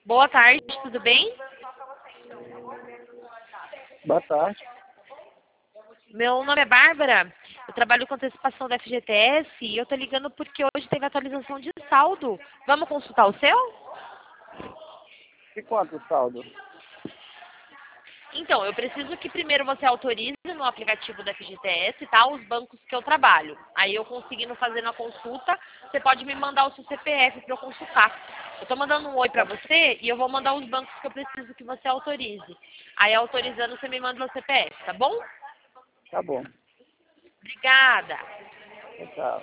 Boa tarde, tudo bem? Boa tarde. Meu nome é Bárbara, eu trabalho com antecipação da FGTS e eu tô ligando porque hoje teve atualização de saldo. Vamos consultar o seu? E quanto o saldo? Então, eu preciso que primeiro você autorize no aplicativo da FGTS, tá? Os bancos que eu trabalho. Aí eu conseguindo fazer a consulta, você pode me mandar o seu CPF para eu consultar. Eu tô mandando um oi para você e eu vou mandar os bancos que eu preciso que você autorize. Aí autorizando, você me manda o CPF, tá bom? Tá bom. Obrigada. Tchau.